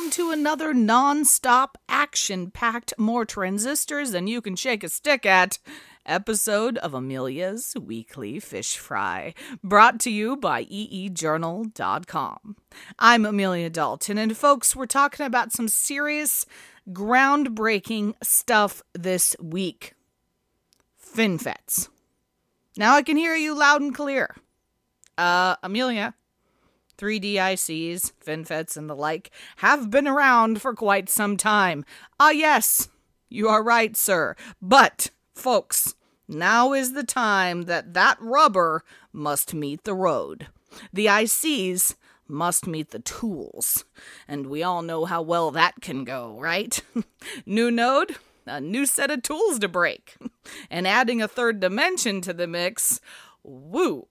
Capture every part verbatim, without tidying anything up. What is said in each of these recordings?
welcome to another non-stop, action-packed, more transistors than you can shake a stick at episode of Amelia's Weekly Fish Fry, brought to you by e e journal dot com. I'm Amelia Dalton, and folks, we're talking about some serious, groundbreaking stuff this week. FinFETs. Now I can hear you loud and clear. Uh, Amelia, three D I Cs, FinFETs, and the like have been around for quite some time. Ah, yes, you are right, sir. But, folks, now is the time that that rubber must meet the road. The I Cs must meet the tools. And we all know how well that can go, right? New node, a new set of tools to break. And adding a third dimension to the mix, woo!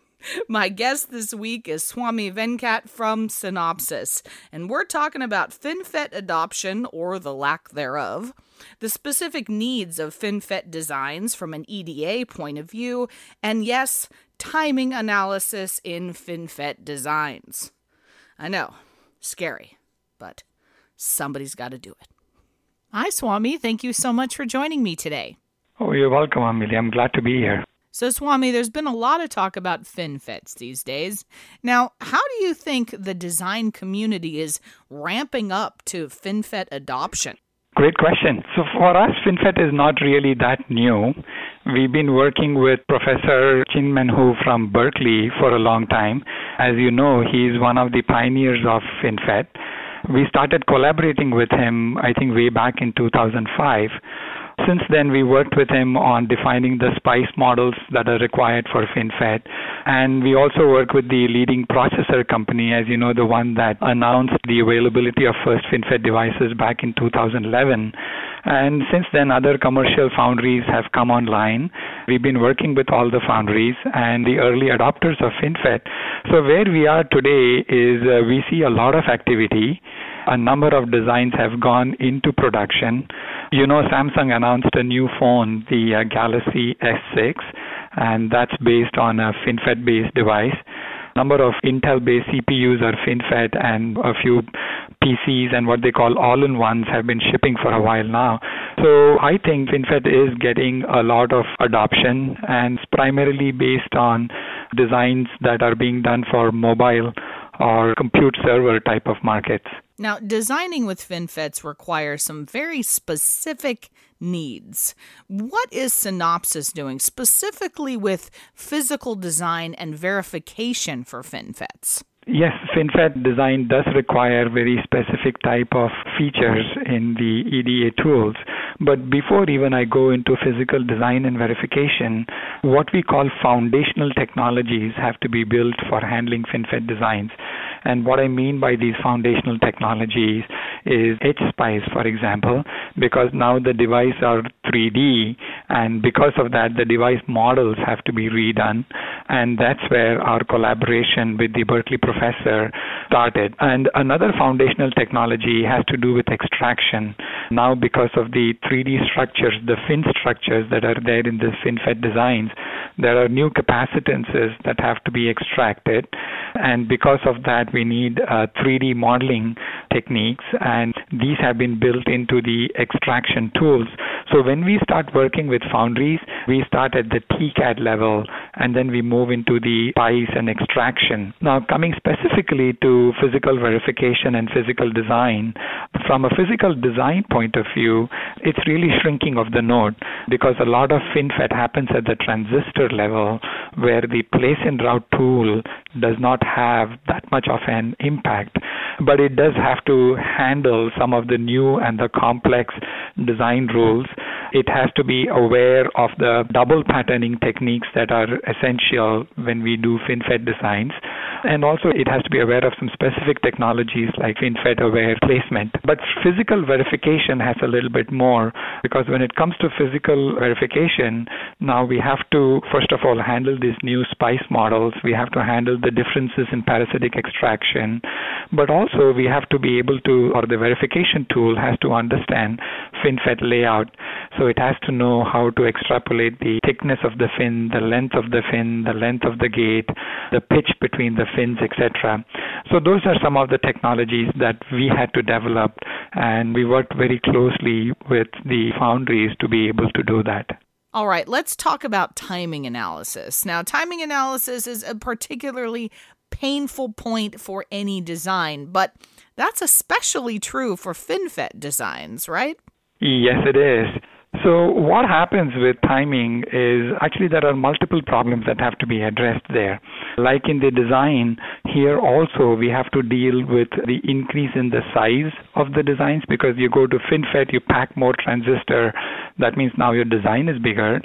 My guest this week is Swami Venkat from Synopsys, and we're talking about FinFET adoption, or the lack thereof, the specific needs of FinFET designs from an E D A point of view, and yes, timing analysis in FinFET designs. I know, scary, but somebody's got to do it. Hi, Swami. Thank you so much for joining me today. Oh, you're welcome, Amelia. I'm glad to be here. So, Swami, there's been a lot of talk about FinFETs these days. Now, how do you think the design community is ramping up to FinFET adoption? Great question. So for us, FinFET is not really that new. We've been working with Professor Chin-Men Hu from Berkeley for a long time. As you know, he's one of the pioneers of FinFET. We started collaborating with him, I think, way back in two thousand five. Since then, we worked with him on defining the SPICE models that are required for FinFET. And we also work with the leading processor company, as you know, the one that announced the availability of first FinFET devices back in two thousand eleven. And since then, other commercial foundries have come online. We've been working with all the foundries and the early adopters of FinFET. So where we are today is uh, we see a lot of activity. A number of designs have gone into production. You know, Samsung announced a new phone, the uh, Galaxy S six, and that's based on a FinFET-based device. Number of Intel-based C P Us are FinFET, and a few P Cs and what they call all-in-ones have been shipping for a while now. So I think FinFET is getting a lot of adoption, and it's primarily based on designs that are being done for mobile or compute server type of markets. Now, designing with FinFETs requires some very specific needs. What is Synopsys doing specifically with physical design and verification for FinFETs? Yes, FinFET design does require very specific type of features in the E D A tools. But before even I go into physical design and verification, what we call foundational technologies have to be built for handling FinFET designs. And what I mean by these foundational technologies is H SPICE, for example, because now the devices are three D, and because of that, the device models have to be redone. And that's where our collaboration with the Berkeley professor started. And another foundational technology has to do with extraction. Now, because of the three D structures, the fin structures that are there in the FinFET designs, there are new capacitances that have to be extracted. And because of that, we need uh, three D modeling techniques, and these have been built into the extraction tools. So when we start working with foundries, we start at the T CAD level, and then we move into the SPICE and extraction. Now, coming specifically to physical verification and physical design, from a physical design point of view, it's really shrinking of the node, because a lot of FinFET happens at the transistor level, where the place and route tool does not have that much of an impact, but it does have to handle some of the new and the complex design rules. It has to be aware of the double patterning techniques that are essential when we do FinFET designs. And also it has to be aware of some specific technologies like FinFET-aware placement. But physical verification has a little bit more, because when it comes to physical verification, now we have to, first of all, handle these new SPICE models. We have to handle the differences in parasitic extraction. But also we have to be able to, or the verification tool has to understand FinFET layout. So it has to know how to extrapolate the thickness of the fin, the length of the fin, the length of the gate, the pitch between the fins, et cetera. So those are some of the technologies that we had to develop, and we worked very closely with the foundries to be able to do that. All right, let's talk about timing analysis. Now, timing analysis is a particularly painful point for any design, but that's especially true for FinFET designs, right? Yes, it is. So what happens with timing is actually there are multiple problems that have to be addressed there. Like in the design, here also we have to deal with the increase in the size of the designs, because you go to FinFET, you pack more transistor. That means now your design is bigger.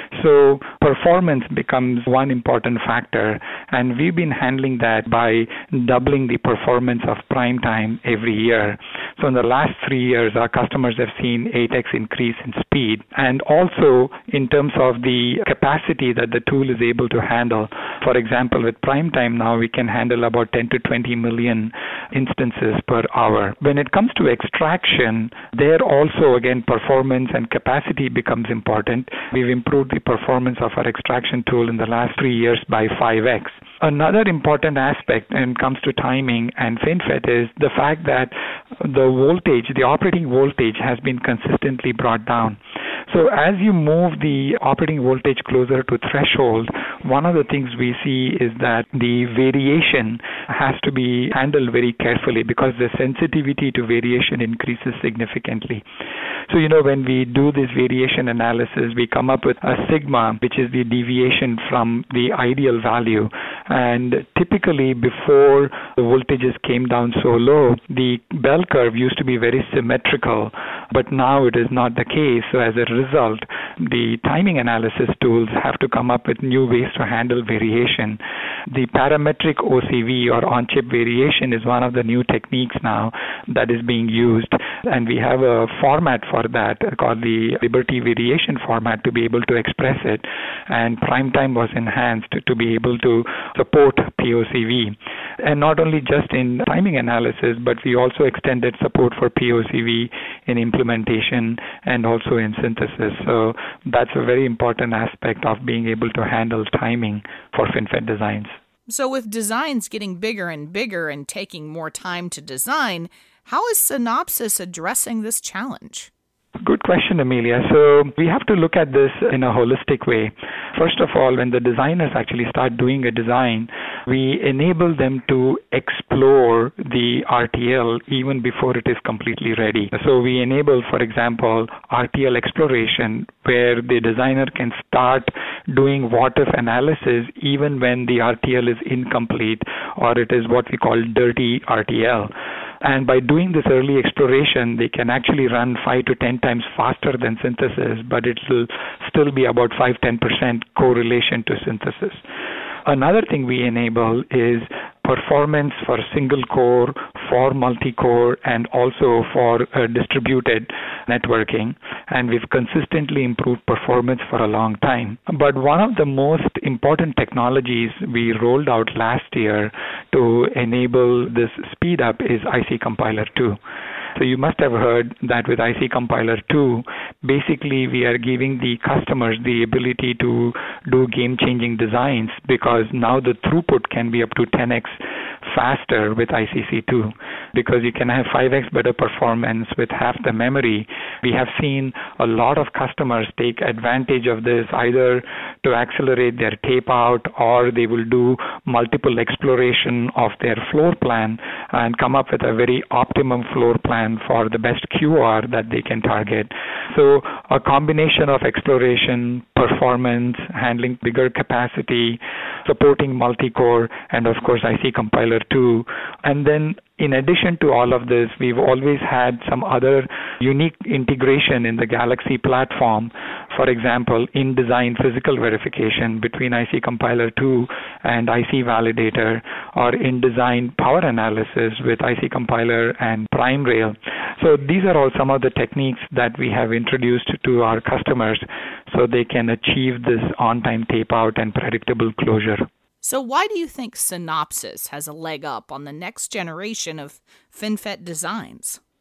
So performance becomes one important factor, and we've been handling that by doubling the performance of prime time every year. So in the last three years, our customers have seen eight x increase in speed, and also in terms of the capacity that the tool is able to handle. For example, with prime time now, we can handle about ten to twenty million instances per hour. When it comes to extraction, there also, again, performance and capacity becomes important. We've improved the performance of our extraction tool in the last three years by five x. Another important aspect when it comes to timing and FinFET is the fact that the voltage, the operating voltage, has been consistently brought down. So as you move the operating voltage closer to threshold, one of the things we see is that the variation has to be handled very carefully, because the sensitivity to variation increases significantly. So, you know, when we do this variation analysis, we come up with a sigma, which is the deviation from the ideal value. And typically, before the voltages came down so low, the bell curve used to be very symmetrical, but now it is not the case. So as a result, the timing analysis tools have to come up with new ways to handle variation. The parametric O C V, or on-chip variation, is one of the new techniques now that is being used, and we have a format for that called the Liberty Variation format to be able to express it, and prime time was enhanced to be able to support P O C V. And not only just in timing analysis, but we also extended support for P O C V in implementation and also in synthesis. So that's a very important aspect of being able to handle timing for FinFET designs. So with designs getting bigger and bigger and taking more time to design, how is Synopsys addressing this challenge? Good question, Amelia. So we have to look at this in a holistic way. First of all, when the designers actually start doing a design, we enable them to explore the R T L even before it is completely ready. So we enable, for example, R T L exploration, where the designer can start doing what-if analysis even when the R T L is incomplete, or it is what we call dirty R T L. And by doing this early exploration, they can actually run five to ten times faster than synthesis, but it will still be about five to ten percent correlation to synthesis. Another thing we enable is performance for single core, for multi-core, and also for uh, distributed networking. And we've consistently improved performance for a long time. But one of the most important technologies we rolled out last year to enable this speed up is I C Compiler two. So you must have heard that with I C Compiler two, basically we are giving the customers the ability to do game-changing designs, because now the throughput can be up to ten x faster with I C C two, because you can have five x better performance with half the memory. We have seen a lot of customers take advantage of this, either to accelerate their tape out, or they will do multiple exploration of their floor plan and come up with a very optimum floor plan for the best Q R that they can target. So a combination of exploration, performance, handling bigger capacity, supporting multi-core, and of course I C Compiler two. And then in addition to all of this, we've always had some other unique integration in the Galaxy platform. For example, in-design physical verification between I C Compiler two and I C Validator, or in-design power analysis with I C Compiler and PrimeRail. So these are all some of the techniques that we have introduced to our customers so they can achieve this on-time tape-out and predictable closure. So why do you think Synopsys has a leg up on the next generation of FinFET designs?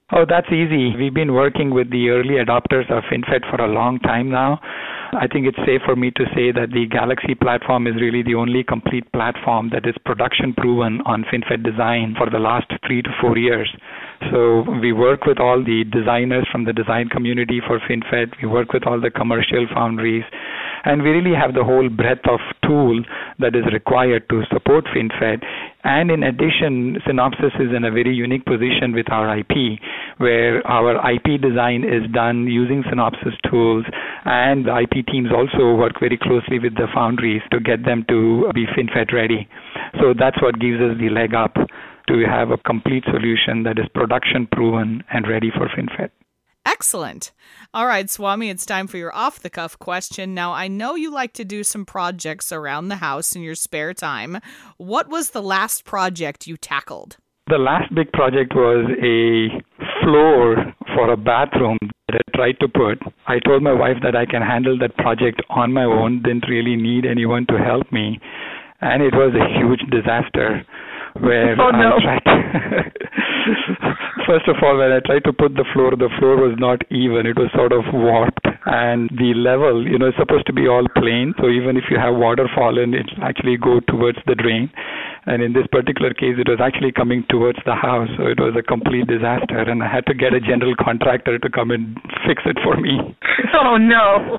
Oh, that's easy. We've been working with the early adopters of FinFET for a long time now. I think it's safe for me to say that the Galaxy platform is really the only complete platform that is production proven on FinFET design for the last three to four years. So we work with all the designers from the design community for FinFET. We work with all the commercial foundries. And we really have the whole breadth of tool that is required to support FinFET. And in addition, Synopsys is in a very unique position with our I P, where our I P design is done using Synopsys tools, and the I P teams also work very closely with the foundries to get them to be FinFET ready. So that's what gives us the leg up to have a complete solution that is production proven and ready for FinFET. Excellent. All right, Swami, it's time for your off-the-cuff question. Now, I know you like to do some projects around the house in your spare time. What was the last project you tackled? The last big project was a floor for a bathroom that I tried to put. I told my wife that I can handle that project on my own, didn't really need anyone to help me. And it was a huge disaster where oh, no. I tried to First of all, when I tried to put the floor, the floor was not even. It was sort of warped. And the level, you know, is supposed to be all plain. So even if you have water fallen, it will actually go towards the drain. And in this particular case, it was actually coming towards the house. So it was a complete disaster. And I had to get a general contractor to come and fix it for me. Oh, no.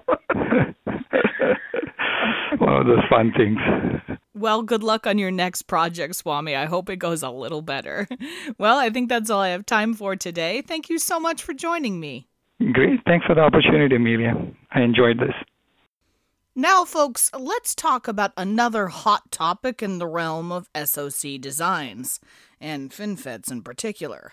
One of those fun things. Well, good luck on your next project, Swami. I hope it goes a little better. Well, I think that's all I have time for today. Thank you so much for joining me. Great. Thanks for the opportunity, Amelia. I enjoyed this. Now, folks, let's talk about another hot topic in the realm of S O C designs, and FinFETs in particular.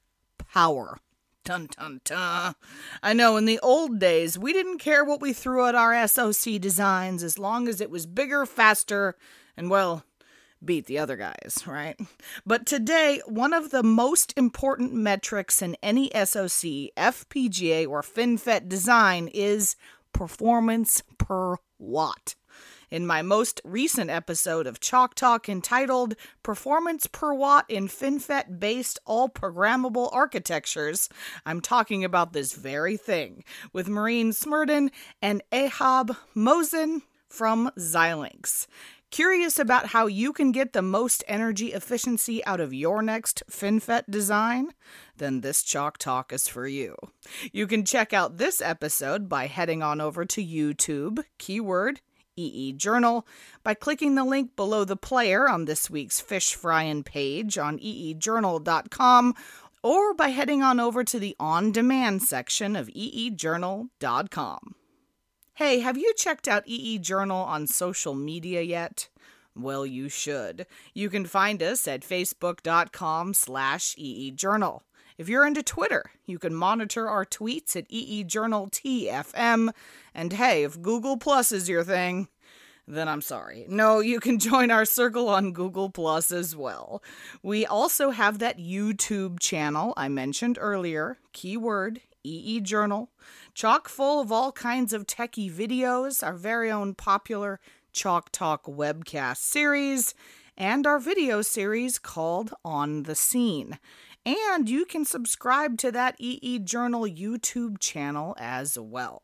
Power. Dun, dun, dun. I know in the old days, we didn't care what we threw at our S O C designs as long as it was bigger, faster, and, well, beat the other guys, right? But today, one of the most important metrics in any S O C, F P G A, or FinFET design is performance per watt. In my most recent episode of Chalk Talk entitled Performance per Watt in FinFET-Based All-Programmable Architectures, I'm talking about this very thing with Maureen Smerdon and Ehab Mosen from Xilinx. Curious about how you can get the most energy efficiency out of your next FinFET design? Then this Chalk Talk is for you. You can check out this episode by heading on over to YouTube, keyword E E Journal, by clicking the link below the player on this week's Fish Fryin' page on e e journal dot com, or by heading on over to the on-demand section of e e journal dot com. Hey, have you checked out E E Journal on social media yet? Well, you should. You can find us at facebook.com slash eejournal. If you're into Twitter, you can monitor our tweets at eejournaltfm. And hey, if Google Plus is your thing, then I'm sorry. No, you can join our circle on Google Plus as well. We also have that YouTube channel I mentioned earlier, keyword E E Journal, chock full of all kinds of techie videos, our very own popular Chalk Talk webcast series, and our video series called On the Scene. And you can subscribe to that E E Journal YouTube channel as well.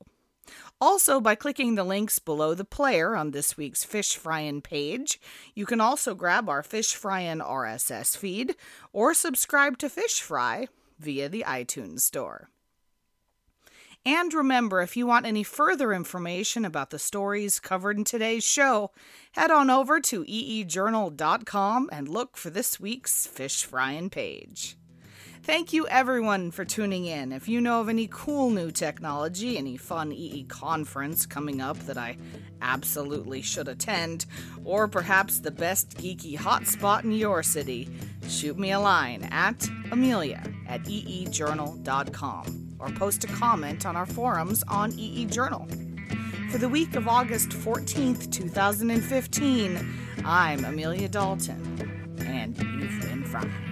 Also, by clicking the links below the player on this week's Fish Fryin' page, you can also grab our Fish Fryin' R S S feed or subscribe to Fish Fry via the iTunes Store. And remember, if you want any further information about the stories covered in today's show, head on over to e e journal dot com and look for this week's Fish Fryin' page. Thank you, everyone, for tuning in. If you know of any cool new technology, any fun E E conference coming up that I absolutely should attend, or perhaps the best geeky hotspot in your city, shoot me a line at Amelia at e e journal dot com or post a comment on our forums on E E Journal. For the week of August fourteenth, twenty fifteen, I'm Amelia Dalton, and you've been fried.